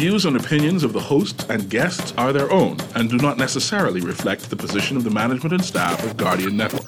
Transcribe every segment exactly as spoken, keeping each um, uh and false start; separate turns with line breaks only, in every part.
views and opinions of the hosts and guests are their own and do not necessarily reflect the position of the management and staff of Guardian Network.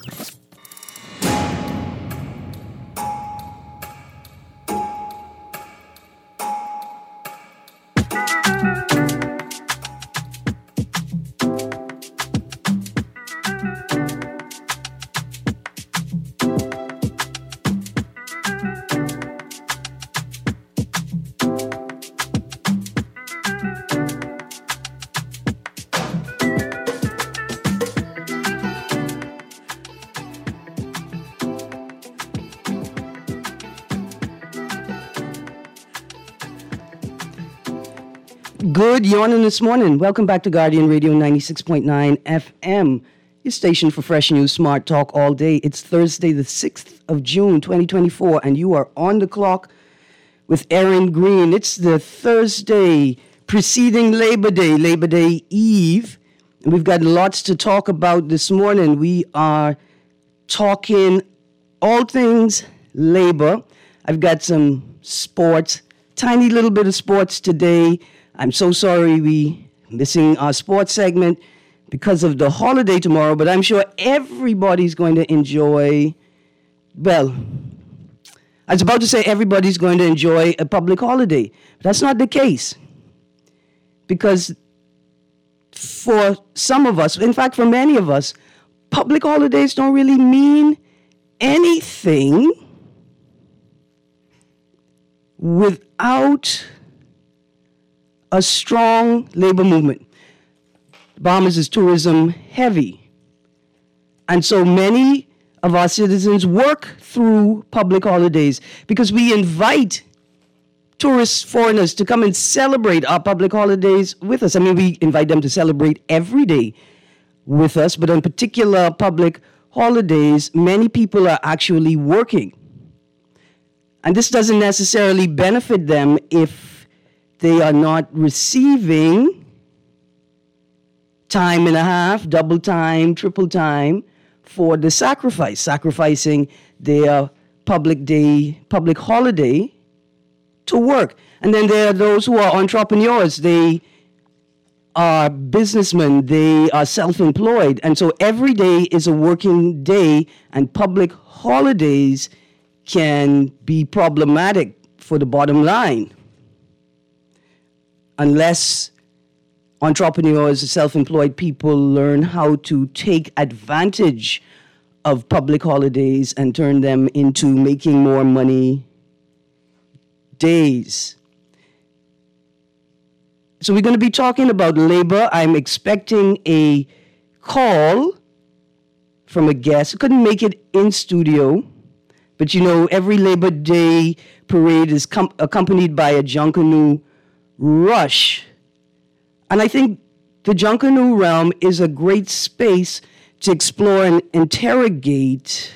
Good yawning this morning. Welcome back to Guardian Radio ninety-six point nine F M, your station for fresh news, smart talk all day. It's Thursday, the sixth of June, twenty twenty-four, and you are on the clock with Aaron Green. It's the Thursday preceding Labor Day, Labor Day Eve. And we've got lots to talk about this morning. We are talking all things labor. I've got some sports, tiny little bit of sports today. I'm so sorry we missing our sports segment because of the holiday tomorrow, but I'm sure everybody's going to enjoy, well, I was about to say everybody's going to enjoy a public holiday. But that's not the case. Because for some of us, in fact, for many of us, public holidays don't really mean anything without a strong labor movement. Bahamas is tourism heavy. And so many of our citizens work through public holidays because we invite tourists, foreigners to come and celebrate our public holidays with us. I mean, we invite them to celebrate every day with us, but on particular public holidays, many people are actually working. And this doesn't necessarily benefit them if they are not receiving time and a half, double time, triple time for the sacrifice, sacrificing their public day, public holiday to work. And then there are those who are entrepreneurs. They are businessmen. They are self-employed. And so every day is a working day, and public holidays can be problematic for the bottom line unless entrepreneurs, self-employed people learn how to take advantage of public holidays and turn them into making more money days. So we're going to be talking about labor. I'm expecting a call from a guest. I couldn't make it in studio, but you know, every Labor Day parade is com- accompanied by a Junkanoo rush. And I think the Junkanoo realm is a great space to explore and interrogate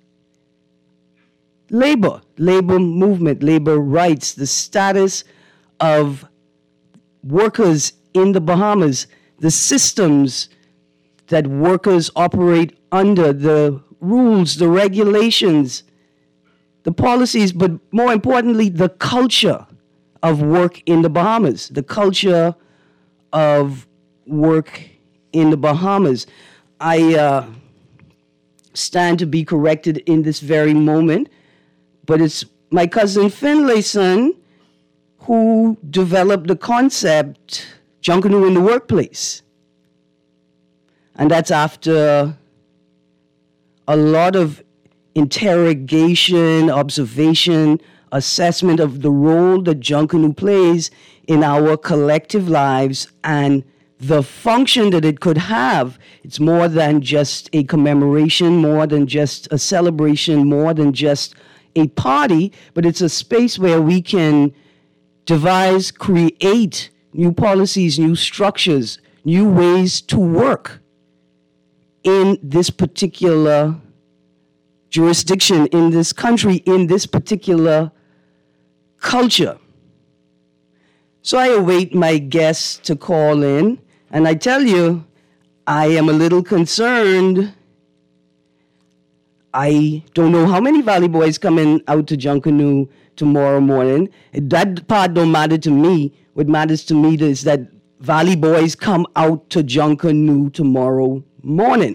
labor, labor movement, labor rights, the status of workers in the Bahamas, the systems that workers operate under, the rules, the regulations, the policies, but more importantly, the culture of work in the Bahamas, the culture of work in the Bahamas. I uh, stand to be corrected in this very moment, but it's my cousin Finlayson who developed the concept Junkanoo in the workplace. And that's after a lot of interrogation, observation, assessment of the role that Junkanoo plays in our collective lives and the function that it could have. It's more than just a commemoration, more than just a celebration, more than just a party, but it's a space where we can devise, create new policies, new structures, new ways to work in this particular jurisdiction, in this country, in this particular culture. So I await my guests to call in, and I tell you, I am a little concerned. I don't know how many Valley Boys coming out to Junkanoo tomorrow morning. That part don't matter to me. What matters to me is that Valley Boys come out to Junkanoo tomorrow morning.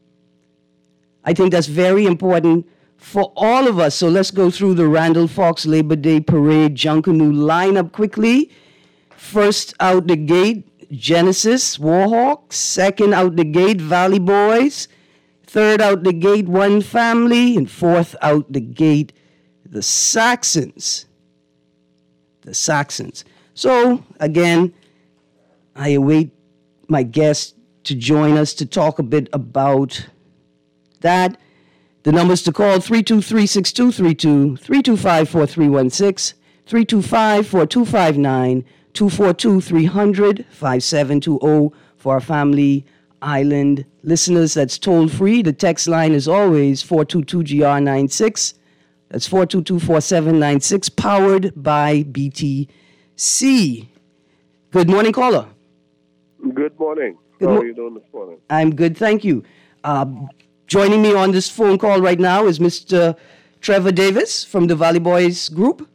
I think that's very important for all of us. So let's go through the Randall Fox Labor Day Parade Junkanoo lineup quickly. First out the gate, Genesis Warhawks. Second out the gate, Valley Boys. Third out the gate, One Family. And fourth out the gate, the Saxons. The Saxons. So, again, I await my guests to join us to talk a bit about that. The numbers to call, three two three, six two three two, three two five, four three one six, three two five, four two five nine, two four two, three hundred, five seven two zero for our Family Island listeners. That's toll free. The text line is always four two two G R nine six. That's four two two, four seven nine six, powered by B T C. Good morning, caller.
Good morning.
Good
How
mo-
are you doing this morning?
I'm good, thank you. Uh, joining me on this phone call right now is Mister Trevor Davis from the Valley Boys Group.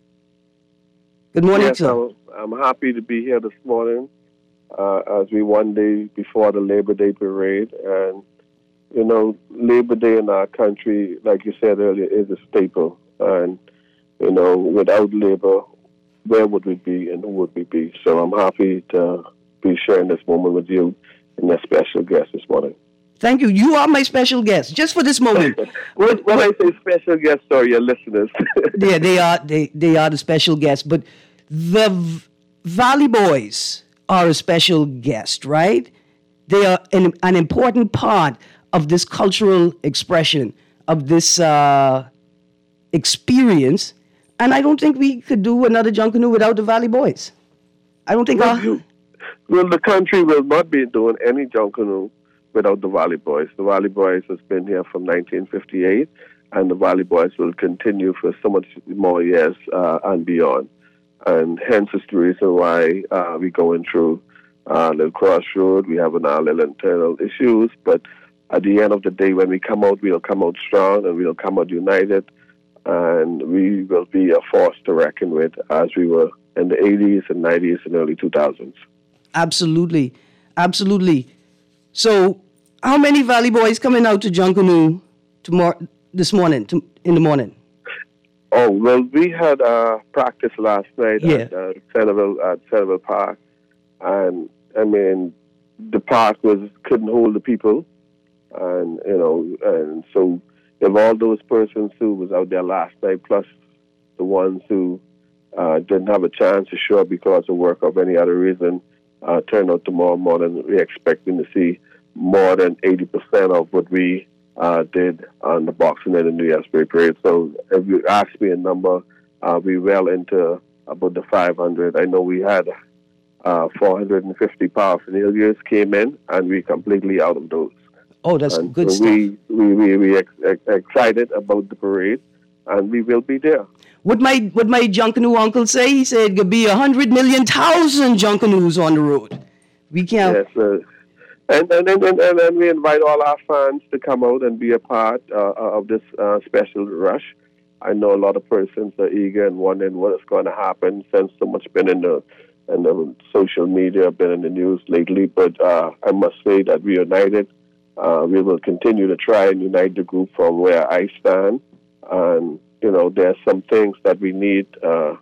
Good morning,
yes,
sir.
I'm, I'm happy to be here this morning uh, as we one day before the Labor Day parade. And, you know, Labor Day in our country, like you said earlier, is a staple. And, you know, without labor, where would we be and who would we be? So I'm happy to be sharing this moment with you and your special guest this morning.
Thank you. You are my special guest, just for this moment.
when when I say special guest, sorry, your listeners.
Yeah, they are they, they are the special guests, but the v- Valley Boys are a special guest, right? They are an, an important part of this cultural expression, of this uh, experience, and I don't think we could do another Junkanoo without the Valley Boys. I don't think
well,
our...
you, well, the country will not be doing any Junkanoo without the Valley Boys. The Valley Boys has been here from nineteen fifty-eight, and the Valley Boys will continue for so much more years uh, and beyond. And hence is the reason why uh, we're going through uh, a little crossroad. We have our little internal issues, but at the end of the day, when we come out, we'll come out strong and we'll come out united, and we will be a force to reckon with as we were in the eighties and nineties and early two thousands.
Absolutely. Absolutely. So, how many Valley Boys coming out to Junkanoo tomorrow, this morning, to, in the morning?
Oh, well, we had uh, practice last night
Yeah.
at uh, Centerville, at Centerville Park. And, I mean, the park was couldn't hold the people. And, you know, and so if all those persons who was out there last night, plus the ones who uh, didn't have a chance to show up because of work or any other reason, uh, turn out tomorrow morning, we're expecting to see more than eighty percent of what we uh, did on the Boxing Day and New Year's Day parade. So if you ask me a number, uh, we well into about the five hundred. I know we had uh, four hundred fifty paraphernalia came in, and we completely out of those.
Oh, that's
and
good
so
stuff.
We we we we ex- ex- excited about the parade, and we will be there.
What my what my Junkanoo uncle say? He said could be a hundred million thousand Junkanoos on the road. We can't.
Yes, uh, and, and, and, and, and we invite all our fans to come out and be a part uh, of this uh, special rush. I know a lot of persons are eager and wondering what is going to happen since so much been in the in the social media, been in the news lately. But uh, I must say that we are united. Uh, we will continue to try and unite the group from where I stand. And, you know, there's some things that we need, uh,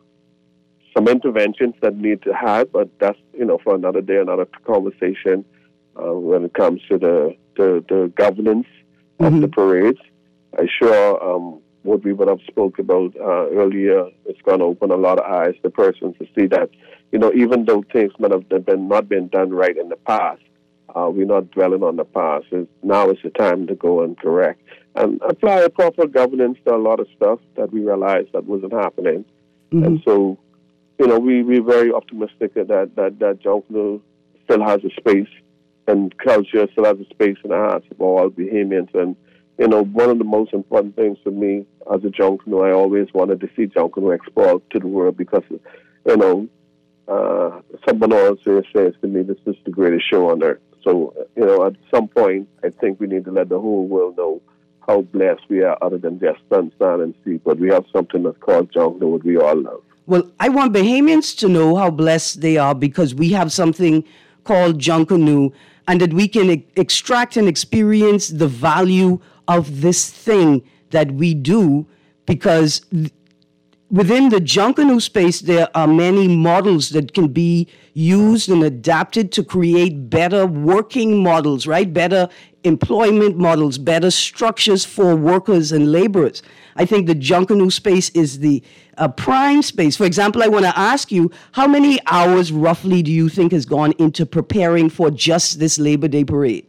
some interventions that need to have, but that's, you know, for another day, another conversation uh, when it comes to the, the, the governance of
Mhm.
the parades. I'm sure um, what we would have spoke about uh, earlier, it's going to open a lot of eyes to persons to see that, you know, even though things might have been not been done right in the past, Uh, we're not dwelling on the past. It's, now is the time to go and correct and apply a proper governance to a lot of stuff that we realized that wasn't happening.
Mhm.
And so, you know, we, we're very optimistic that, that, that Junkanoo still has a space and culture still has a space in the hearts of all Bahamians. And, you know, one of the most important things for me as a Junkanoo, I always wanted to see Junkanoo export to the world because, you know, uh, someone also says to me, this is the greatest show on earth. So, you know, at some point, I think we need to let the whole world know how blessed we are other than just sun, sun, and sea. But we have something that's called Junkanoo, what we all love.
Well, I want Bahamians to know how blessed they are because we have something called Junkanoo and that we can e- extract and experience the value of this thing that we do because th- within the Junkanoo space, there are many models that can be used and adapted to create better working models, right? Better employment models, better structures for workers and laborers. I think the Junkanoo space is the uh, prime space. For example, I want to ask you, how many hours roughly do you think has gone into preparing for just this Labor Day parade?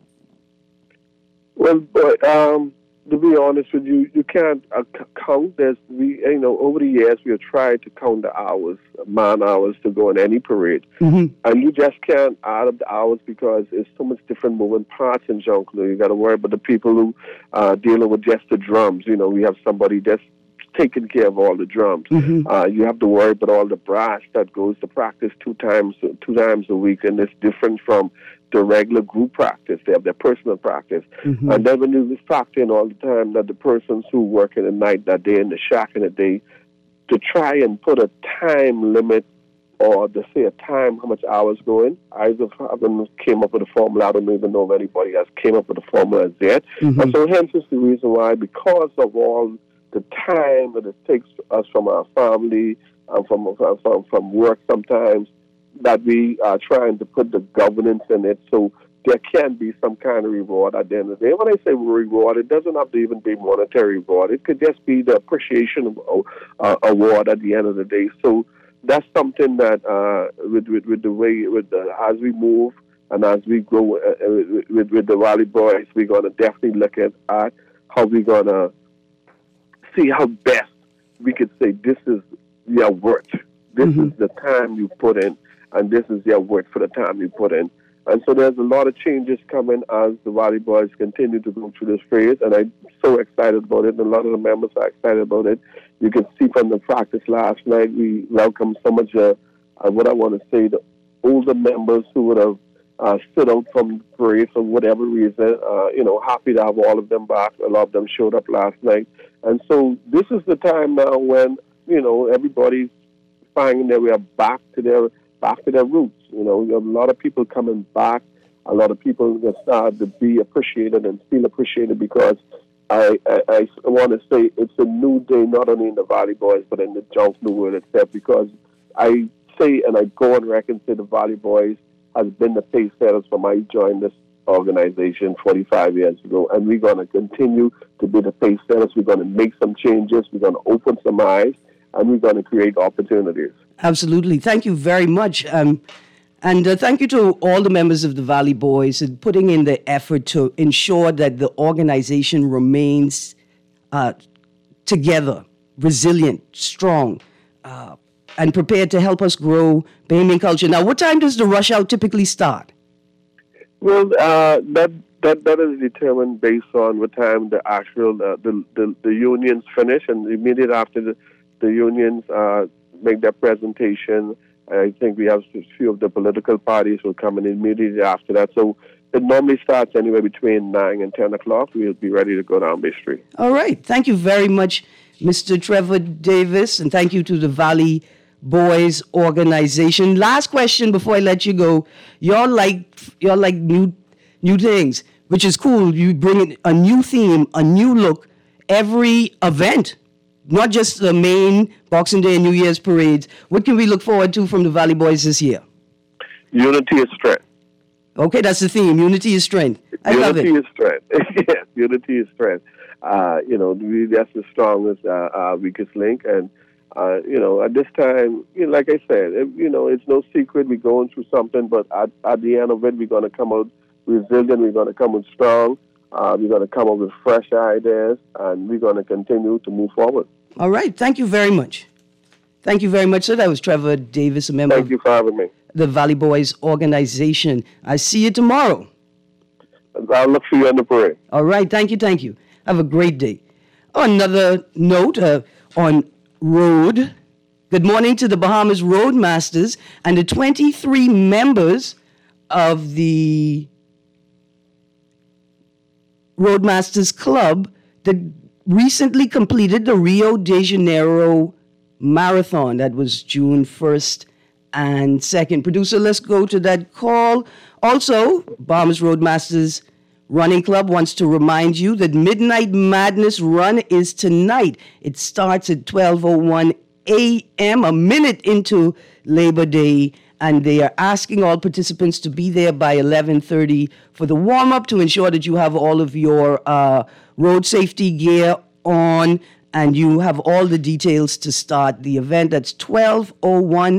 Well, but, um, to be honest with you, you can't uh, c- count. There's we, you know, over the years we have tried to count the hours, man hours to go in any parade,
Mm-hmm.
and you just can't add up the hours because there's so much different moving parts in Junkanoo. You got to worry about the people who are dealing with just the drums. You know, we have somebody that's taking care of all the drums.
Mm-hmm.
Uh, you have to worry about all the brass that goes to practice two times two times a week, and it's different from the regular group practice. They have their personal practice.
Mm-hmm.
And then when you factor in all the time that the persons who work in the night, that day in the shack in the day, to try and put a time limit or to say a time, how much hours go in, I just haven't came up with a formula. I don't even know if anybody has came up with a formula as yet.
Mm-hmm.
And so hence is the reason why, because of all the time that it takes us from our family and from, from, from work sometimes, that we are trying to put the governance in it so there can be some kind of reward at the end of the day. When I say reward, it doesn't have to even be monetary reward. It could just be the appreciation uh, award at the end of the day. So that's something that uh, with, with with the way with the, as we move and as we grow uh, with with the Valley Boys, we're gonna definitely look at, at how we're gonna see how best we could say this is your worth. This
Mm-hmm.
is the time you put in. And this is their work for the time you put in. And so there's a lot of changes coming as the Valley Boys continue to go through this phase, and I'm so excited about it, and a lot of the members are excited about it. You can see from the practice last night, we welcomed so much, uh, uh, what I want to say, the older members who would have uh, stood out from the parade for whatever reason. Uh, you know, happy to have all of them back. A lot of them showed up last night. And so this is the time now when, you know, everybody's finding that we are back to their back to their roots. You know, you have a lot of people coming back, a lot of people that start to be appreciated and feel appreciated because I, I, I want to say it's a new day, not only in the Valley Boys, but in the Junkanoo world itself, because I say and I go on record and say the Valley Boys has been the pace setters from I joined this organization forty-five years ago, and we're going to continue to be the pace setters. We're going to make some changes. We're going to open some eyes, and we're going to create opportunities.
Absolutely. Thank you very much. Um, and uh, thank you to all the members of the Valley Boys and putting in the effort to ensure that the organization remains uh, together, resilient, strong, uh, and prepared to help us grow Bahamian culture. Now, what time does the rush out typically start?
Well, uh, that that that is determined based on what time the actual uh, the, the the unions finish, and immediately after the the unions uh, make their presentation, I think we have a few of the political parties will come in immediately after that. So it normally starts anywhere between nine and ten o'clock. We'll be ready to go down Bay Street.
All right. Thank you very much, Mister Trevor Davis, and thank you to the Valley Boys organization. Last question before I let you go. Y'all like y'all like new new things, which is cool. You bring a new theme, a new look every event, not just the main Boxing Day and New Year's parades. What can we look forward to from the Valley Boys this year?
Unity is strength.
Okay, that's the theme. Unity is strength. I
unity
love it.
Unity is strength. Yes, unity is strength. Uh, you know, we, that's the strongest, uh, uh, weakest link. And, uh, you know, at this time, you know, like I said, it, you know, it's no secret we're going through something, but at, at the end of it, we're going to come out resilient. We're going to come out strong. Uh, we're going to come up with fresh ideas, and we're going to continue to move forward.
All right. Thank you very much. Thank you very much, sir. That was Trevor Davis, a member
Thank you for having me.
of the Valley Boys organization. I see you tomorrow.
I'll look for you on the parade.
All right. Thank you. Thank you. Have a great day. On another note, uh, on road, good morning to the Bahamas Roadmasters and the twenty-three members of the Roadmasters Club that recently completed the Rio de Janeiro marathon. That was June first and second. Producer, let's go to that call. Also, Bahamas Roadmasters Running Club wants to remind you that Midnight Madness Run is tonight. It starts at twelve oh one a.m., a minute into Labor Day, and they are asking all participants to be there by eleven thirty for the warm-up to ensure that you have all of your uh, road safety gear on and you have all the details to start the event. That's twelve oh one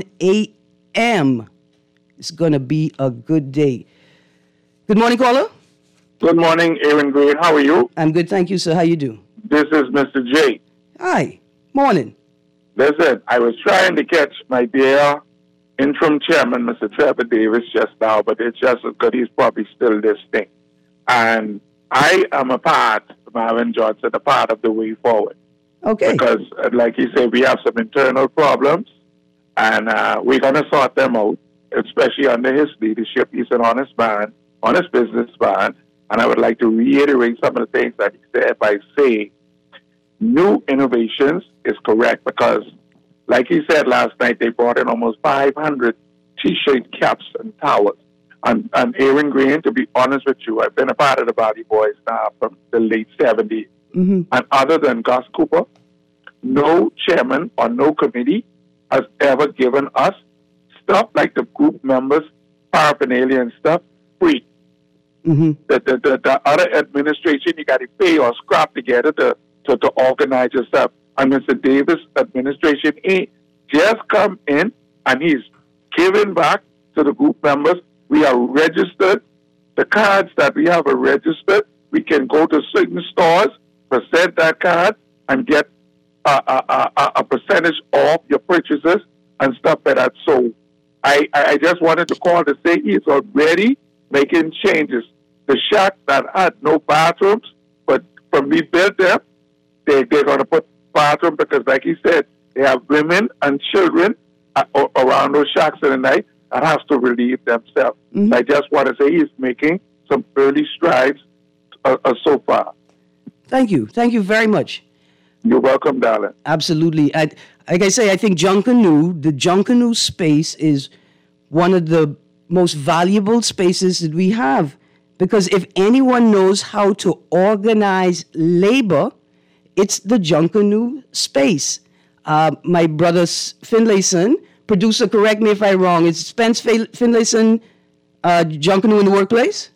a.m. It's going to be a good day. Good morning, caller.
Good morning, Aaron Green. How are you?
I'm good, thank you, sir. How you do?
This is Mister J.
Hi. Morning.
Listen, I was trying to catch my dear interim chairman, Mister Trevor Davis, just now, but it's just because he's probably still listening. And I am a part, Marvin Johnson, a part of the way forward.
Okay.
Because, like you said, we have some internal problems, and uh, we're going to sort them out, especially under his leadership. He's an honest man, honest businessman. And I would like to reiterate some of the things that he said by saying new innovations is correct because, like he said last night, they brought in almost five hundred T-shirt caps and towels. And, and Aaron Green, to be honest with you, I've been a part of the Body Boys now from the late seventies. Mm-hmm. And other than Gus Cooper, no chairman or no committee has ever given us stuff like the group members, paraphernalia and stuff, free. Mm-hmm. The, the, the, the other administration, you got to pay or scrap together to, to, to organize yourself. And Mister Davis' administration, he just come in and he's giving back to the group members. We are registered. The cards that we have are registered. We can go to certain stores, present that card, and get a, a, a, a percentage off your purchases and stuff like that. So I, I just wanted to call to say he's already making changes. The shack that had no bathrooms, but from we built them, they, they're going to put bathroom because, like he said, they have women and children uh, around those shacks in the night that have to relieve themselves. Mm-hmm. I just want to say he's making some early strides uh, uh, so far.
Thank you. Thank you very much.
You're welcome, darling.
Absolutely. I, like I say, I think Junkanoo, the Junkanoo space is one of the most valuable spaces that we have. Because if anyone knows how to organize labor, it's the Junkanoo space. Uh, my brother Finlayson, producer, correct me if I'm wrong, is Spence Finlayson uh, Junkanoo in the workplace?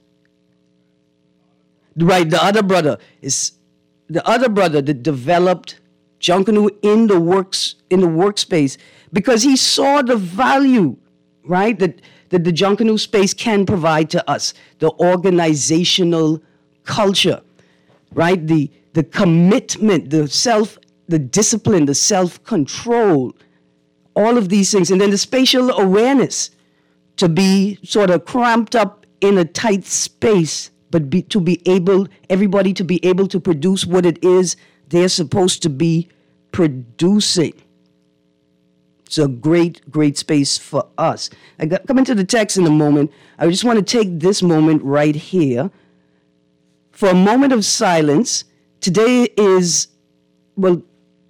Right, the other brother is the other brother that developed Junkanoo in the works in the workspace because he saw the value, right? That that the Junkanoo space can provide to us, the organizational culture, right? The the commitment, the self, the discipline, the self-control, all of these things. And then the spatial awareness to be sort of cramped up in a tight space, but be, to be able, everybody to be able to produce what it is they're supposed to be producing. It's a great, great space for us. I got, come into the text in a moment. I just want to take this moment right here for a moment of silence. Today is, well,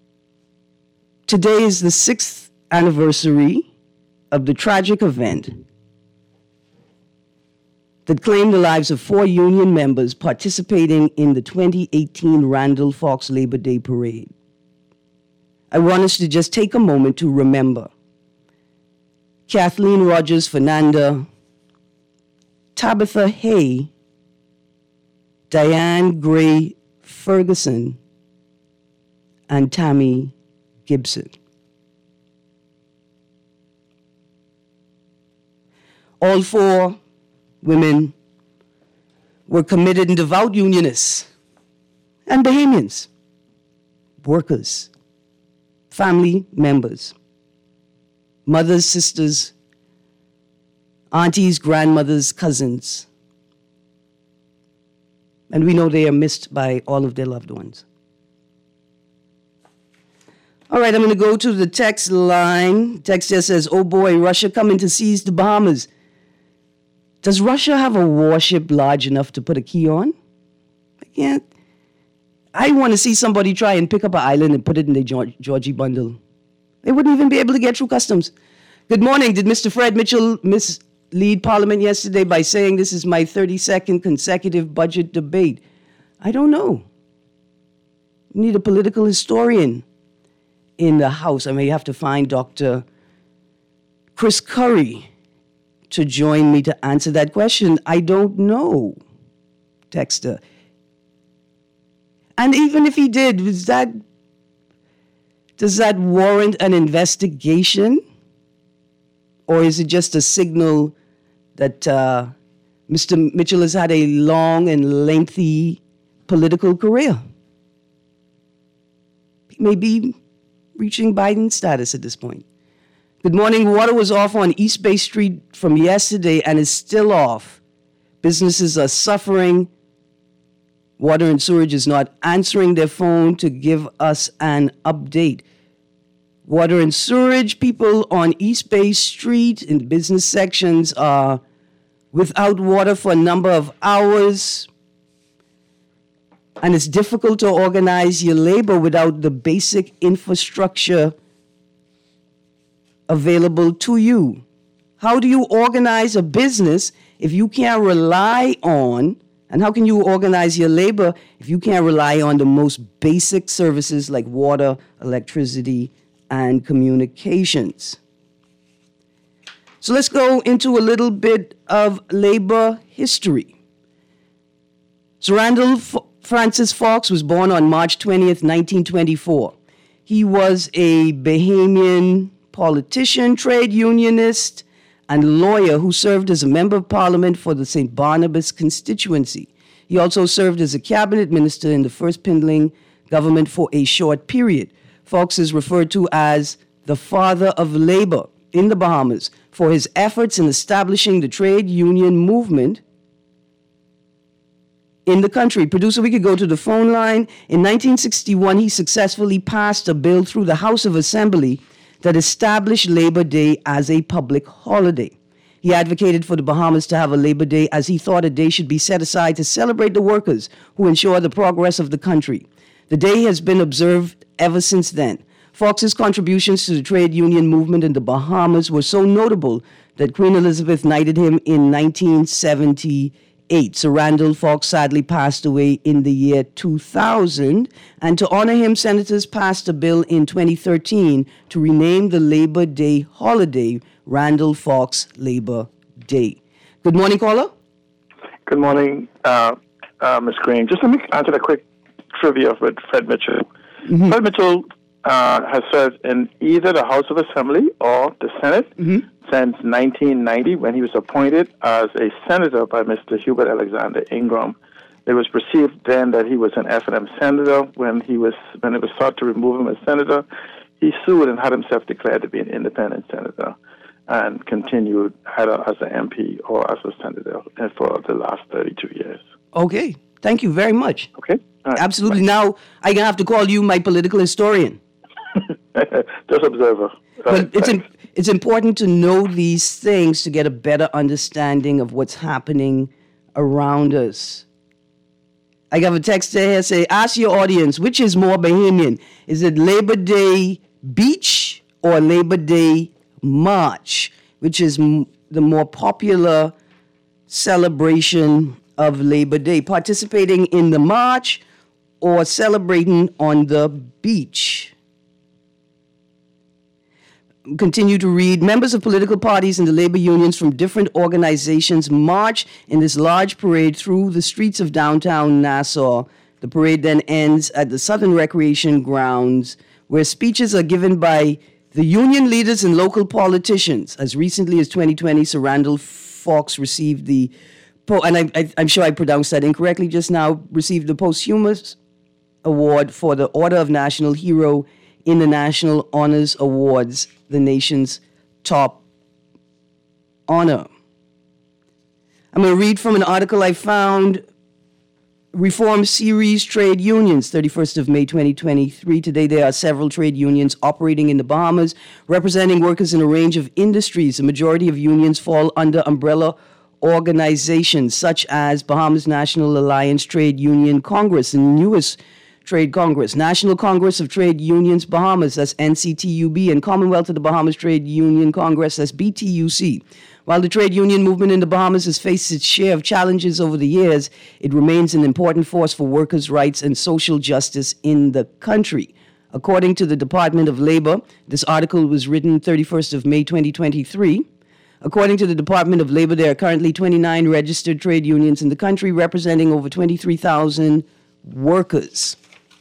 today is the sixth anniversary of the tragic event that claimed the lives of four union members participating in the twenty eighteen Randall Fox Labor Day Parade. I want us to just take a moment to remember Kathleen Rogers Fernanda, Tabitha Hay, Diane Gray Ferguson, and Tammy Gibson. All four women were committed and devout unionists and Bahamians, workers, family members, mothers, sisters, aunties, grandmothers, cousins. And we know they are missed by all of their loved ones. All right, I'm going to go to the text line. Text here says, oh boy, Russia coming to seize the Bahamas. Does Russia have a warship large enough to put a key on? Yeah. I want to see somebody try and pick up an island and put it in the Georg- Georgie bundle. They wouldn't even be able to get through customs. Good morning. Did Mister Fred Mitchell mislead Parliament yesterday by saying this is my thirty-second consecutive budget debate? I don't know. We need a political historian in the House. I may have to find Doctor Chris Curry to join me to answer that question. I don't know, Texter. And even if he did, was that, does that warrant an investigation? Or is it just a signal that uh, Mister Mitchell has had a long and lengthy political career? He may be reaching Biden status at this point. Good morning. Water was off on East Bay Street from yesterday and is still off. Businesses are suffering. Water and Sewerage is not answering their phone to give us an update. Water and Sewerage people on East Bay Street in the business sections are without water for a number of hours. And it's difficult to organize your labor without the basic infrastructure available to you. How do you organize a business if you can't rely on, and how can you organize your labor if you can't rely on the most basic services like water, electricity, and communications? So let's go into a little bit of labor history. Sir Randall F- Francis Fox was born on March twentieth, nineteen twenty-four. He was a Bahamian politician, trade unionist, and lawyer who served as a member of parliament for the Saint Barnabas constituency. He also served as a cabinet minister in the first Pindling government for a short period. Fox is referred to as the father of labor in the Bahamas for his efforts in establishing the trade union movement in the country. Producer, we could go to the phone line. In nineteen sixty-one, he successfully passed a bill through the House of Assembly that established Labor Day as a public holiday. He advocated for the Bahamas to have a Labor Day as he thought a day should be set aside to celebrate the workers who ensure the progress of the country. The day has been observed ever since then. Fox's contributions to the trade union movement in the Bahamas were so notable that Queen Elizabeth knighted him in nineteen seventy-eight. Sir Randall Fox sadly passed away in the year two thousand, and to honor him, senators passed a bill in twenty thirteen to rename the Labor Day holiday Randall Fox Labor Day. Good morning, caller.
Good morning, uh, uh, Miz Green. Just let me answer a quick trivia with Fred Mitchell. Mm-hmm. Fred Mitchell uh, has served in either the House of Assembly or the Senate mm-hmm. since nineteen ninety, when he was appointed as a senator by Mister Hubert Alexander Ingram. It was perceived then that he was an F and M senator. When he was, when it was sought to remove him as senator, he sued and had himself declared to be an independent senator, and continued either as an M P or as a senator for the last thirty-two years.
Okay. Thank you very much.
Okay. Right.
Absolutely.
Bye.
Now, I'm going to have to call you my political historian.
Just observer.
But
Right.
it's in, it's important to know these things to get a better understanding of what's happening around us. I got a text here say, ask your audience, which is more Bahamian? Is it Labor Day Beach or Labor Day March, which is m- the more popular celebration of Labor Day? Participating in the march or celebrating on the beach? Continue to read. Members of political parties and the labor unions from different organizations march in this large parade through the streets of downtown Nassau. The parade then ends at the Southern Recreation Grounds, where speeches are given by the union leaders and local politicians. As recently as twenty twenty, Sir Randall Fox received the, po- and I, I, I'm sure I pronounced that incorrectly just now, received the posthumous award for the Order of National Hero in the National Honors Awards, the nation's top honor. I'm going to read from an article I found. Reform Series Trade Unions, thirty-first of May twenty twenty-three. Today there are several trade unions operating in the Bahamas, representing workers in a range of industries. The majority of unions fall under umbrella organizations such as Bahamas National Alliance Trade Union Congress, the newest Trade Congress, National Congress of Trade Unions Bahamas, that's N C T U B, and Commonwealth of the Bahamas Trade Union Congress, that's B T U C. While the trade union movement in the Bahamas has faced its share of challenges over the years, it remains an important force for workers' rights and social justice in the country. According to the Department of Labor, this article was written thirty-first of May twenty twenty-three. According to the Department of Labor, there are currently twenty-nine registered trade unions in the country representing over twenty-three thousand workers.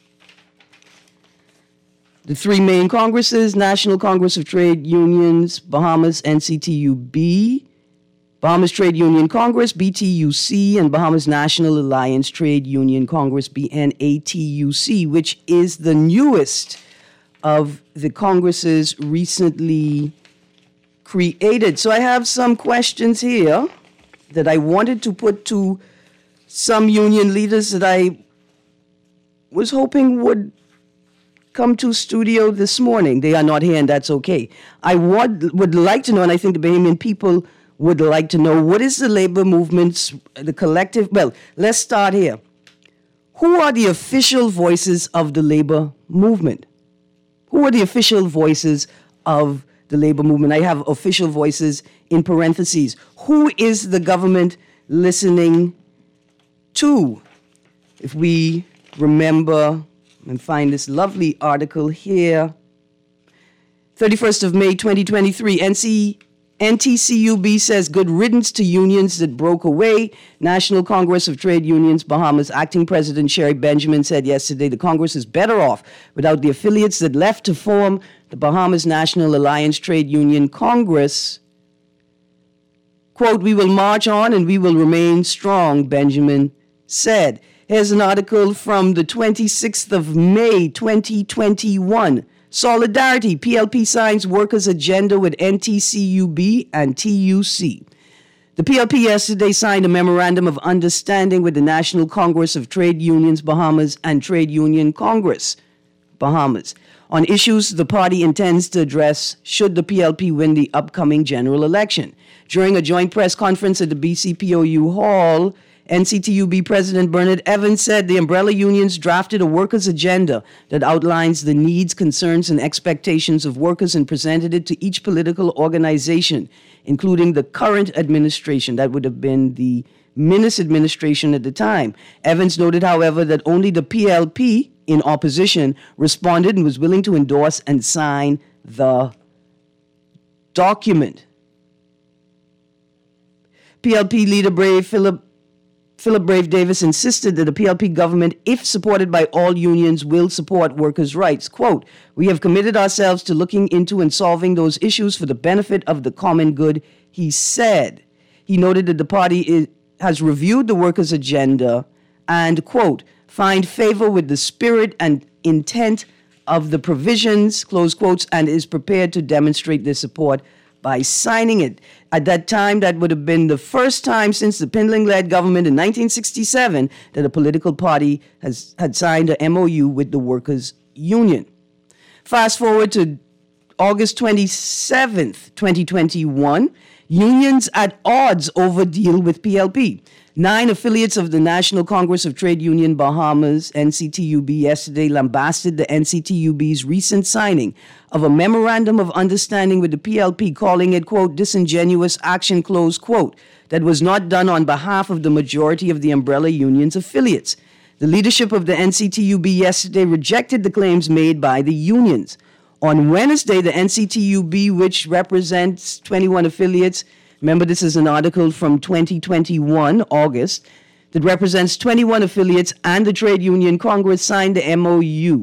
The three main congresses, National Congress of Trade Unions, Bahamas, N C T U B, Bahamas Trade Union Congress, B T U C, and Bahamas National Alliance Trade Union Congress, B N A T U C, which is the newest of the congresses recently created. So I have some questions here that I wanted to put to some union leaders that I was hoping would come to studio this morning. They are not here, and that's okay. I would, would like to know, and I think the Bahamian people would like to know, what is the labor movement's, the collective, well, let's start here. Who are the official voices of the labor movement? Who are the official voices of the labor movement? I have official voices in parentheses. Who is the government listening to? If we remember and find this lovely article here, thirty-first of May twenty twenty-three, N C, N T C U B says good riddance to unions that broke away. National Congress of Trade Unions Bahamas acting president Sherry Benjamin said yesterday the Congress is better off without the affiliates that left to form the Bahamas National Alliance Trade Union Congress. Quote, we will march on and we will remain strong, Benjamin said. Here's an article from the twenty-sixth of May, twenty twenty-one. Solidarity, P L P signs workers' agenda with N T C U B and T U C. The P L P yesterday signed a memorandum of understanding with the National Congress of Trade Unions Bahamas and Trade Union Congress Bahamas on issues the party intends to address should the P L P win the upcoming general election. During a joint press conference at the B C P O U Hall, N C T U B President Bernard Evans said the umbrella unions drafted a workers' agenda that outlines the needs, concerns, and expectations of workers and presented it to each political organization, including the current administration. That would have been the Minnis administration at the time. Evans noted, however, that only the P L P, in opposition, responded and was willing to endorse and sign the document. P L P leader Brave Philip Philip Brave Davis insisted that the P L P government, if supported by all unions, will support workers' rights. Quote, we have committed ourselves to looking into and solving those issues for the benefit of the common good, he said. He noted that the party is, has reviewed the workers' agenda and, quote, find favor with the spirit and intent of the provisions, close quotes, and is prepared to demonstrate their support by signing it. At that time, that would have been the first time since the Pindling-led government in nineteen sixty-seven that a political party has had signed an M O U with the workers' union. Fast forward to August twenty-seventh, twenty twenty-one, unions at odds over deal with P L P. Nine affiliates of the National Congress of Trade Union Bahamas, N C T U B, yesterday lambasted the N C T U B's recent signing of a memorandum of understanding with the P L P, calling it, quote, disingenuous action, close quote, that was not done on behalf of the majority of the umbrella union's affiliates. The leadership of the N C T U B yesterday rejected the claims made by the unions. On Wednesday, the N C T U B, which represents twenty-one affiliates, remember, this is an article from twenty twenty-one, August, that represents twenty-one affiliates and the Trade Union Congress signed the M O U.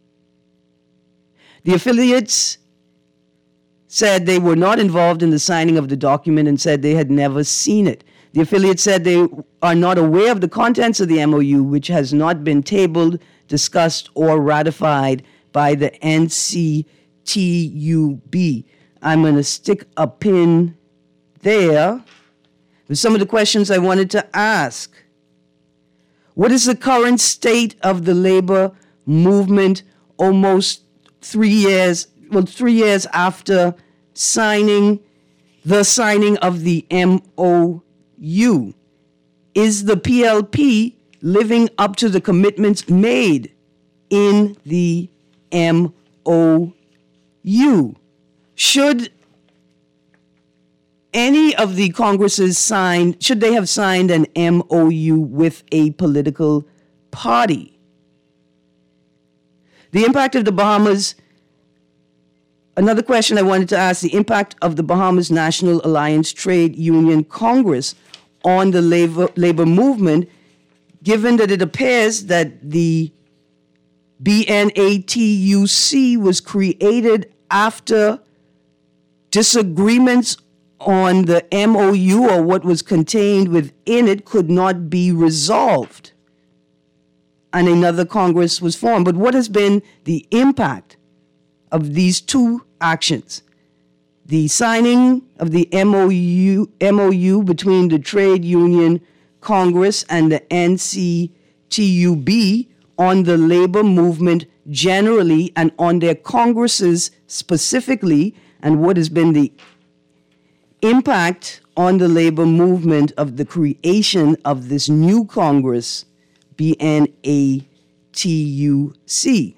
The affiliates said they were not involved in the signing of the document and said they had never seen it. The affiliates said they are not aware of the contents of the M O U, which has not been tabled, discussed, or ratified by the N C T U B. I'm going to stick a pin there with some of the questions I wanted to ask. What is the current state of the labor movement almost three years, well, three years after signing, the signing of the M O U? Is the P L P living up to the commitments made in the M O U. Should any of the Congresses sign, should they have signed an M O U with a political party? The impact of the Bahamas, another question I wanted to ask, the impact of the Bahamas National Alliance Trade Union Congress on the labor, labor movement, given that it appears that the B N A T U C was created after disagreements on the M O U or what was contained within it could not be resolved, and another Congress was formed. But what has been the impact of these two actions? The signing of the M O U, M O U between the Trade Union Congress and the N C T U B on the labor movement generally and on their Congresses specifically, and what has been the impact on the labor movement of the creation of this new Congress, B N A T U C.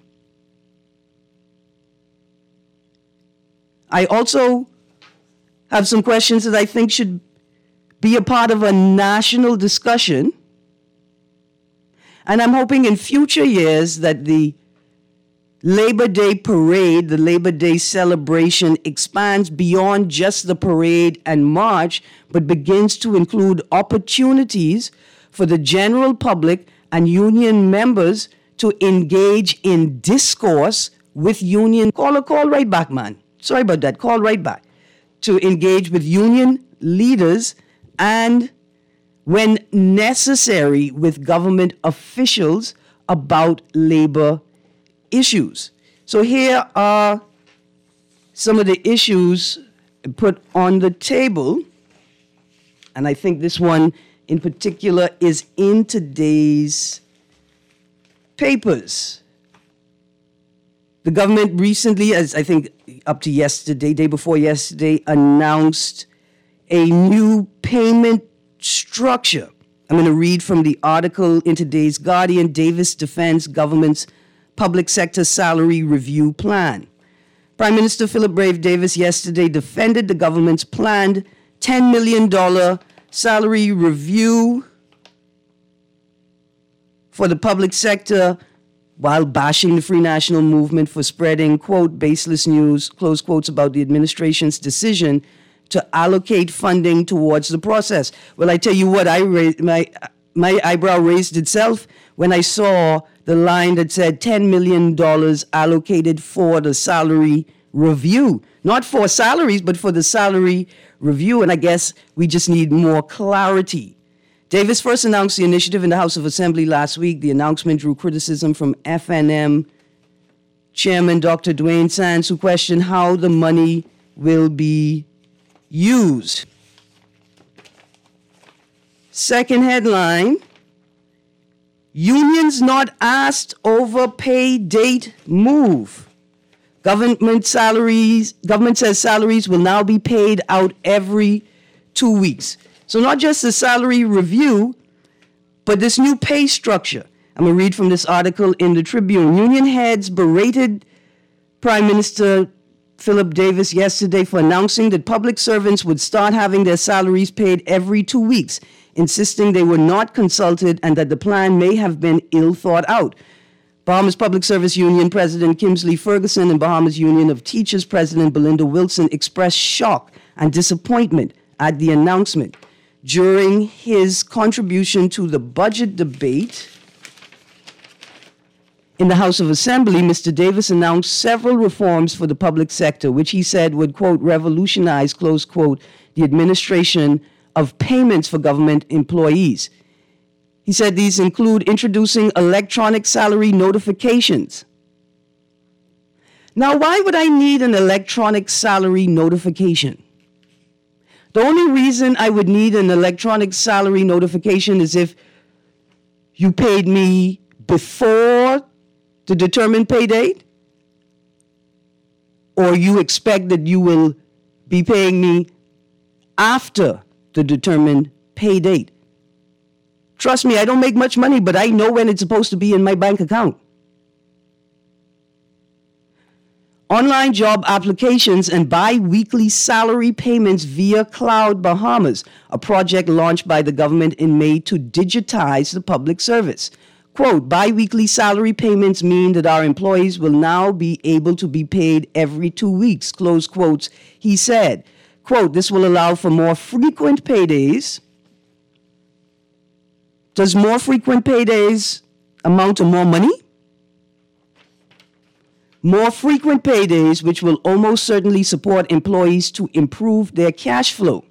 I also have some questions that I think should be a part of a national discussion. And I'm hoping in future years that the Labor Day parade, the Labor Day celebration expands beyond just the parade and march, but begins to include opportunities for the general public and union members to engage in discourse with union. Call a call right back, man. Sorry about that. Call right back. To engage with union leaders and, when necessary, with government officials about labor issues. So here are some of the issues put on the table, and I think this one in particular is in today's papers. The government recently, as I think up to yesterday, day before yesterday, announced a new payment structure. I'm going to read from the article in today's Guardian. Davis defends government's public sector salary review plan. Prime Minister Philip Brave Davis yesterday defended the government's planned ten million dollars salary review for the public sector while bashing the Free National Movement for spreading, quote, baseless news, close quotes, about the administration's decision to allocate funding towards the process. Well, I tell you what, I raised, my, my eyebrow raised itself when I saw the line that said ten million dollars allocated for the salary review. Not for salaries, but for the salary review. And I guess we just need more clarity. Davis first announced the initiative in the House of Assembly last week. The announcement drew criticism from F N M Chairman Doctor Dwayne Sands, who questioned how the money will be used. Second headline: unions not asked over pay date move. Government salaries, government says salaries will now be paid out every two weeks. So not just the salary review, but this new pay structure. I'm going to read from this article in the Tribune. Union heads berated Prime Minister Philip Davis yesterday for announcing that public servants would start having their salaries paid every two weeks, insisting they were not consulted and that the plan may have been ill thought out. Bahamas Public Service Union President Kimsley Ferguson and Bahamas Union of Teachers President Belinda Wilson expressed shock and disappointment at the announcement. During his contribution to the budget debate in the House of Assembly, Mister Davis announced several reforms for the public sector, which he said would, quote, revolutionize, close quote, the administration of payments for government employees. He said these include introducing electronic salary notifications. Now, why would I need an electronic salary notification? The only reason I would need an electronic salary notification is if you paid me before the determined pay date, or you expect that you will be paying me after the determined pay date. Trust me, I don't make much money, but I know when it's supposed to be in my bank account. online job applications and bi-weekly salary payments via Cloud Bahamas, a project launched by the government in May to digitize the public service. Quote, bi-weekly salary payments mean that our employees will now be able to be paid every two weeks, close quotes, he said. Quote, this will allow for more frequent paydays. Does more frequent paydays amount to more money? More frequent paydays, which will almost certainly support employees to improve their cash flow.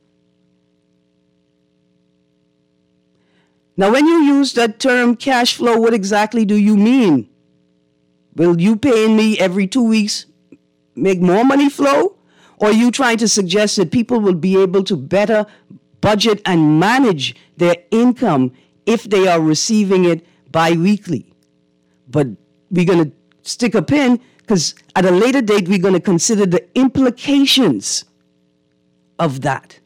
Now, when you use that term cash flow, what exactly do you mean? Will you paying me every two weeks make more money flow? Or are you trying to suggest that people will be able to better budget and manage their income if they are receiving it bi-weekly? But we're going to stick a pin because at a later date, we're going to consider the implications of that.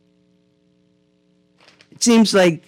It seems like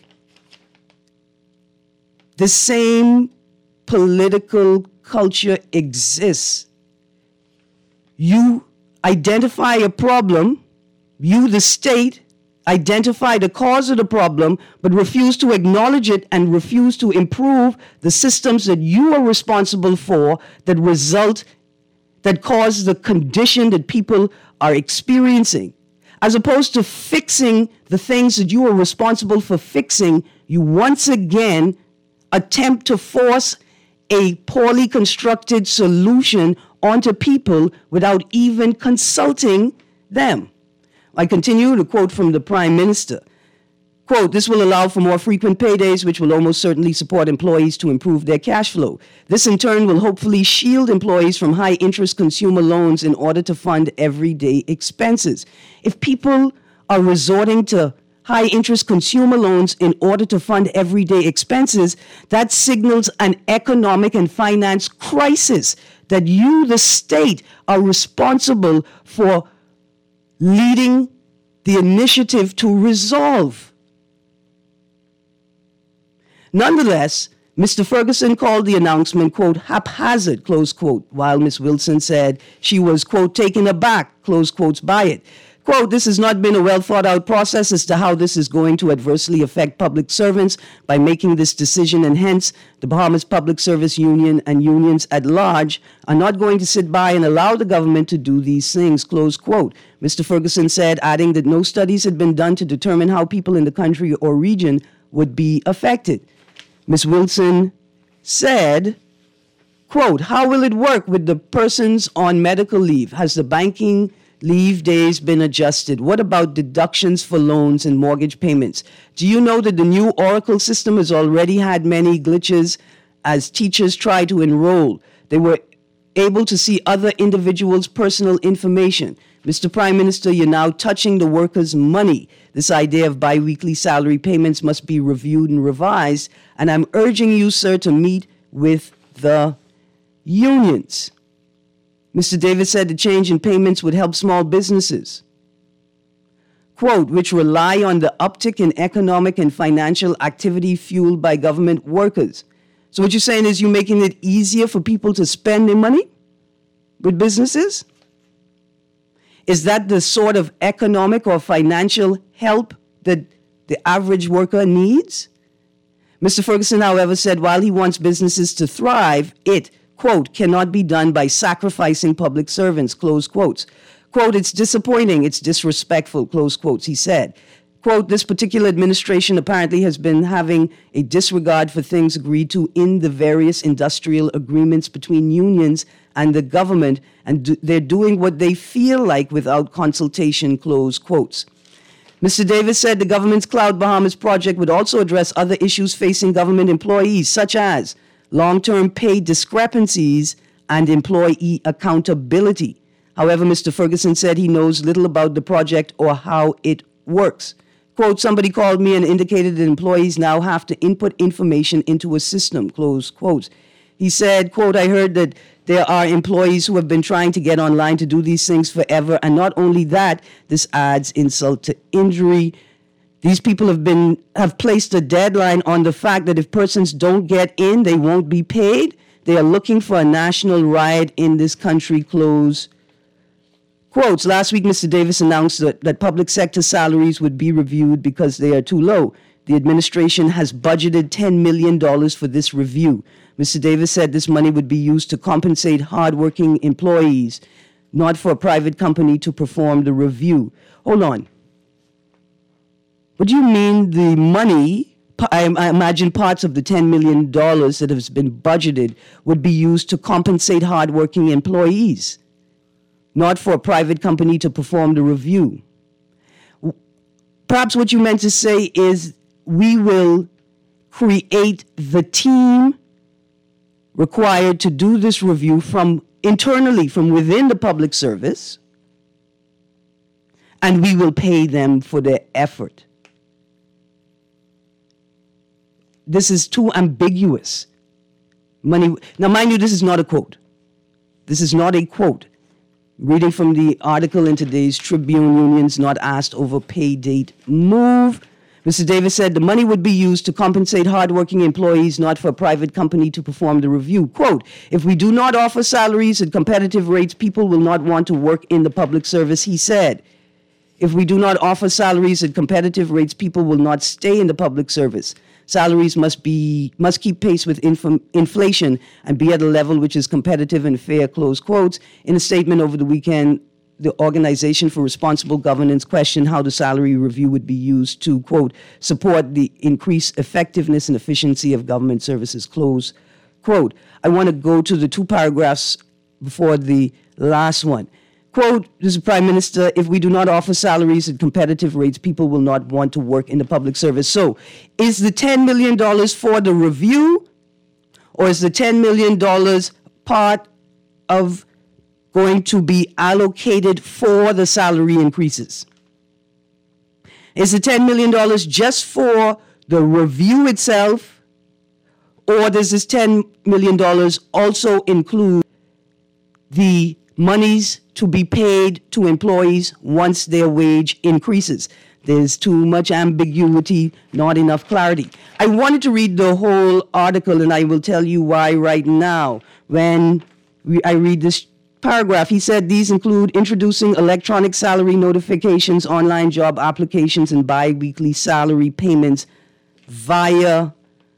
the same political culture exists. You identify a problem, you, the state, identify the cause of the problem, but refuse to acknowledge it and refuse to improve the systems that you are responsible for that result, that cause the condition that people are experiencing. As opposed to fixing the things that you are responsible for fixing, you once again attempt to force a poorly constructed solution onto people without even consulting them. I continue to quote from the Prime Minister. Quote, this will allow for more frequent paydays, which will almost certainly support employees to improve their cash flow. This in turn will hopefully shield employees from high-interest consumer loans in order to fund everyday expenses. If people are resorting to high-interest consumer loans in order to fund everyday expenses, that signals an economic and finance crisis that you, the state, are responsible for leading the initiative to resolve. Nonetheless, Mister Ferguson called the announcement, quote, haphazard, close quote, while Miz Wilson said she was, quote, taken aback, close quotes, by it. Quote, this has not been a well-thought-out process as to how this is going to adversely affect public servants by making this decision, and hence the Bahamas Public Service Union and unions at large are not going to sit by and allow the government to do these things, close quote. Mister Ferguson said, adding that no studies had been done to determine how people in the country or region would be affected. Miz Wilson said, quote, how will it work with the persons on medical leave? Has the banking leave days been adjusted? What about deductions for loans and mortgage payments? Do you know that the new Oracle system has already had many glitches as teachers try to enroll? They were able to see other individuals' personal information. Mister Prime Minister, you're now touching the workers' money. This idea of biweekly salary payments must be reviewed and revised, and I'm urging you, sir, to meet with the unions. Mister Davis said the change in payments would help small businesses, quote, which rely on the uptick in economic and financial activity fueled by government workers. So what you're saying is you're making it easier for people to spend their money with businesses? Is that the sort of economic or financial help that the average worker needs? Mister Ferguson, however, said while he wants businesses to thrive, it, quote, cannot be done by sacrificing public servants, close quotes. Quote, it's disappointing, it's disrespectful, close quotes, he said. Quote, this particular administration apparently has been having a disregard for things agreed to in the various industrial agreements between unions and the government, and do, they're doing what they feel like without consultation, close quotes. Mister Davis said the government's Cloud Bahamas project would also address other issues facing government employees, such as long-term pay discrepancies and employee accountability. However, Mister Ferguson said he knows little about the project or how it works. Quote, somebody called me and indicated that employees now have to input information into a system, close quotes. He said, quote, I heard that there are employees who have been trying to get online to do these things forever. And not only that, this adds insult to injury. These people have been have placed a deadline on the fact that if persons don't get in, they won't be paid. They are looking for a national riot in this country, close quotes. Last week, Mister Davis announced that, that public sector salaries would be reviewed because they are too low. The administration has budgeted ten million dollars for this review. Mister Davis said this money would be used to compensate hardworking employees, not for a private company to perform the review. Hold on. What do you mean the money, I, I imagine parts of the ten million dollars that has been budgeted would be used to compensate hardworking employees, not for a private company to perform the review? Perhaps what you meant to say is we will create the team required to do this review from internally, from within the public service, and we will pay them for their effort. This is too ambiguous. Money. Now, mind you, this is not a quote. This is not a quote. Reading from the article in today's Tribune, unions not asked over pay date move. Mister Davis said the money would be used to compensate hardworking employees, not for a private company to perform the review. Quote, if we do not offer salaries at competitive rates, people will not want to work in the public service, he said. If we do not offer salaries at competitive rates, people will not stay in the public service. Salaries must be must keep pace with inf- inflation and be at a level which is competitive and fair, close quotes. In a statement over the weekend, the Organization for Responsible Governance questioned how the salary review would be used to, quote, support the increased effectiveness and efficiency of government services, close quote. I want to go to the two paragraphs before the last one. Quote, this is Prime Minister, if we do not offer salaries at competitive rates, people will not want to work in the public service. So is the ten million dollars for the review, or is the ten million dollars part of going to be allocated for the salary increases? Is the ten million dollars just for the review itself, or does this ten million dollars also include the monies to be paid to employees once their wage increases? There's too much ambiguity, not enough clarity. I wanted to read the whole article, and I will tell you why right now. When we, I read this paragraph, he said these include introducing electronic salary notifications, online job applications, and bi-weekly salary payments via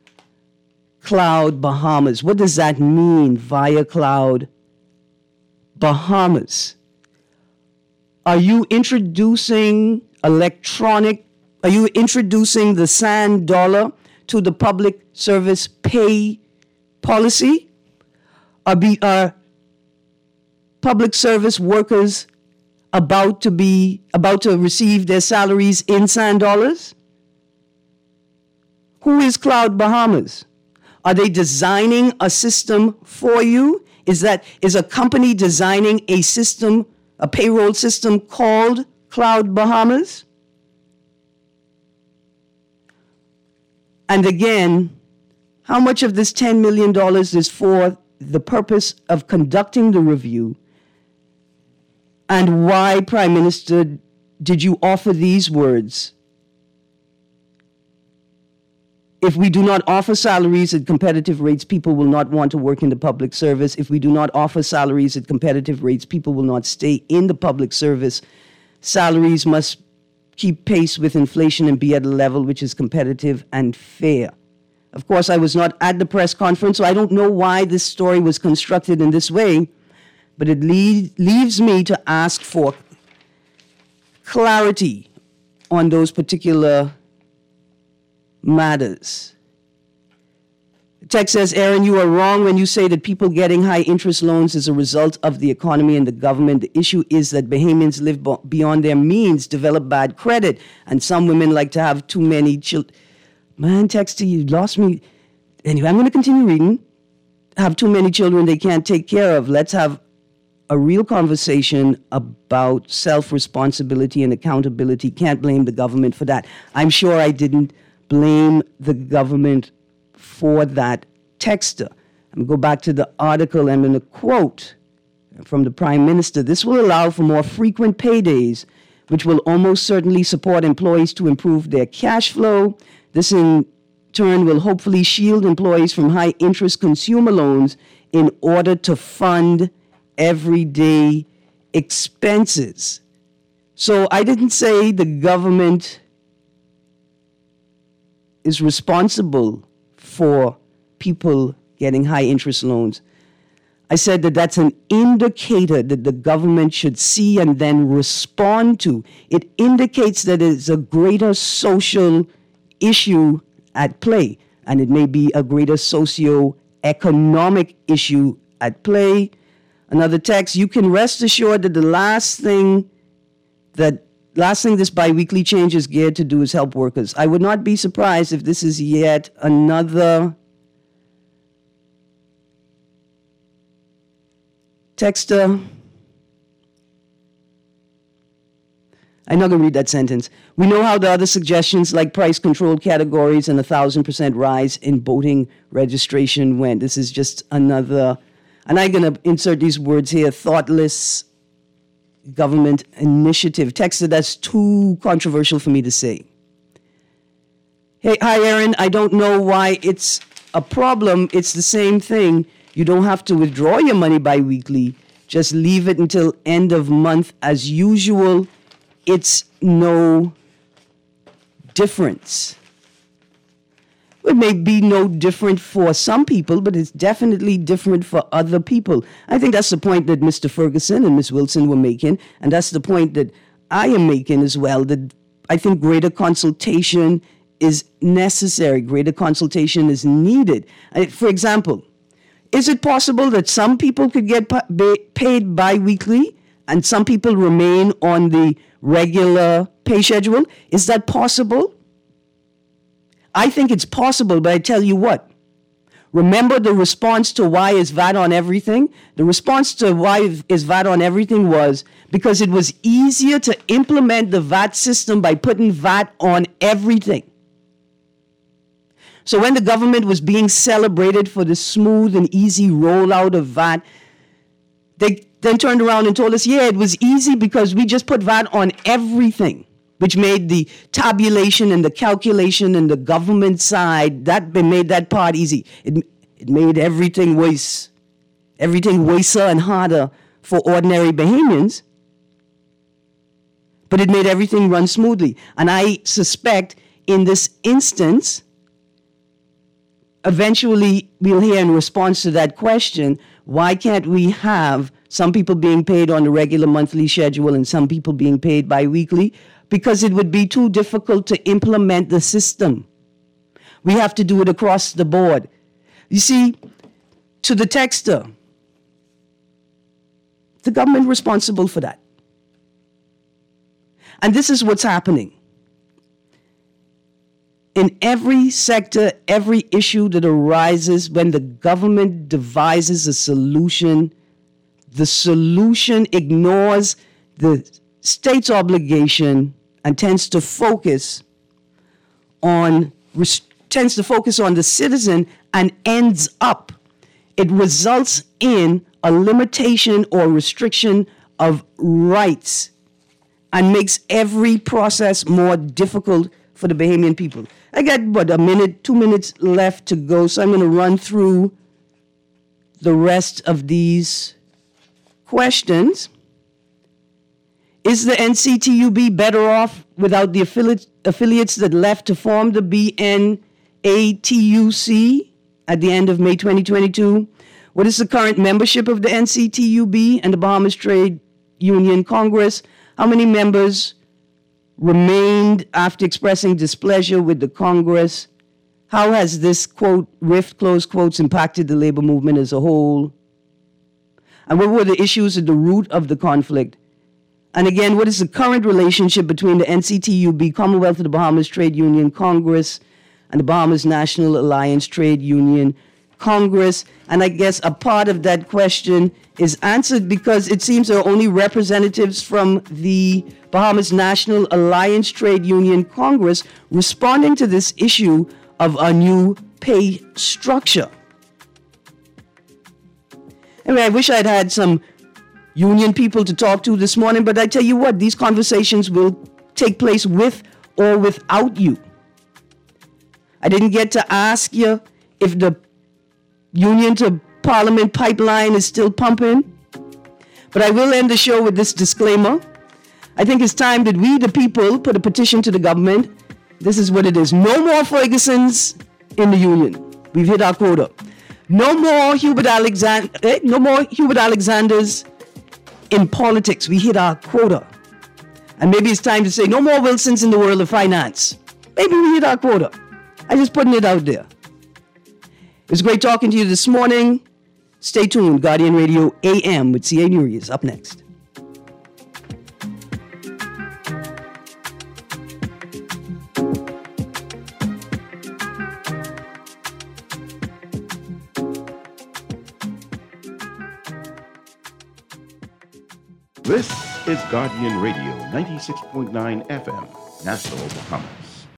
Cloud Bahamas. What does that mean, via Cloud Bahamas? Are you introducing electronic, are you introducing the sand dollar to the public service pay policy? Are, be, are public service workers about to be, about to receive their salaries in sand dollars? Who is Cloud Bahamas? Are they designing a system for you? Is that, is a company designing a system, a payroll system called Cloud Bahamas? And again, how much of this ten million dollars is for the purpose of conducting the review? And why, Prime Minister, did you offer these words? If we do not offer salaries at competitive rates, people will not want to work in the public service. If we do not offer salaries at competitive rates, people will not stay in the public service. Salaries must keep pace with inflation and be at a level which is competitive and fair. Of course, I was not at the press conference, so I don't know why this story was constructed in this way, but it lead, leaves me to ask for clarity on those particular matters. The text says, Aaron, you are wrong when you say that people getting high interest loans is a result of the economy and the government. The issue is that Bahamians live b- beyond their means, develop bad credit, and some women like to have too many children. Man, text to you, lost me. Anyway, I'm going to continue reading. Have too many children they can't take care of. Let's have a real conversation about self-responsibility and accountability. Can't blame the government for that. I'm sure I didn't blame the government for that texter. I'm going to go back to the article. I'm going to quote from the Prime Minister. This will allow for more frequent paydays, which will almost certainly support employees to improve their cash flow. This in turn will hopefully shield employees from high interest consumer loans in order to fund everyday expenses. So I didn't say the government is responsible for people getting high interest loans. I said that that's an indicator that the government should see and then respond to. It indicates that it's a greater social issue at play, and it may be a greater socio-economic issue at play. Another text, you can rest assured that the last thing that last thing this biweekly change is geared to do is help workers. I would not be surprised if this is yet another texter. I'm not going to read that sentence. We know how the other suggestions like price-controlled categories and a one thousand percent rise in voting registration went. This is just another, and I'm going to insert these words here, thoughtless government initiative. Texter, that's too controversial for me to say. Hey, hi, Aaron. I don't know why it's a problem. It's the same thing. You don't have to withdraw your money biweekly. Just leave it until end of month as usual. It's no difference. It may be no different for some people, but it's definitely different for other people. I think that's the point that Mister Ferguson and Miz Wilson were making, and that's the point that I am making as well, that I think greater consultation is necessary. Greater consultation is needed. For example, is it possible that some people could get paid bi-weekly and some people remain on the regular pay schedule? Is that possible? I think it's possible, but I tell you what. Remember the response to why is V A T on everything? The response to why is V A T on everything was because it was easier to implement the V A T system by putting V A T on everything. So when the government was being celebrated for the smooth and easy rollout of V A T, they then turned around and told us, yeah, it was easy because we just put V A T on everything, which made the tabulation and the calculation and the government side, that made that part easy. It, it made everything worse, everything worser and harder for ordinary Bahamians, but it made everything run smoothly. And I suspect in this instance, eventually we'll hear in response to that question, why can't we have some people being paid on a regular monthly schedule and some people being paid bi-weekly? Because it would be too difficult to implement the system. We have to do it across the board. You see, to the texter, the government responsible for that. And this is what's happening. In every sector, every issue that arises, when the government devises a solution, the solution ignores the state's obligation and tends to focus on tends to focus on the citizen and ends up, it results in a limitation or restriction of rights and makes every process more difficult for the Bahamian people. I got, what, a minute, two minutes left to go, so I'm going to run through the rest of these questions. Is the N C T U B better off without the affiliates, affiliates that left to form the B N A T U C at the end of May twenty twenty-two? What is the current membership of the N C T U B and the Bahamas Trade Union Congress? How many members remained after expressing displeasure with the Congress? How has this, quote, rift, close quotes, impacted the labor movement as a whole? And what were the issues at the root of the conflict? And again, what is the current relationship between the N C T U B, Commonwealth of the Bahamas Trade Union Congress, and the Bahamas National Alliance Trade Union Congress? And I guess a part of that question is answered because it seems there are only representatives from the Bahamas National Alliance Trade Union Congress responding to this issue of a new pay structure. Anyway, I wish I'd had some union people to talk to this morning, but I tell you what, these conversations will take place with or without you. I didn't get to ask you if the union to Parliament pipeline is still pumping. But I will end the show with this disclaimer. I think it's time that we, the people, put a petition to the government. This is what it is. No more Fergusons in the union. We've hit our quota. No more Hubert Alexander. Eh? No more Hubert Alexanders in politics. We hit our quota. And maybe it's time to say no more Wilsons in the world of finance. Maybe we hit our quota. I'm just putting it out there. It was great talking to you this morning. Stay tuned. Guardian Radio A M with C A Nurias up next.
This is Guardian Radio ninety-six point nine F M, Nassau, Bahamas.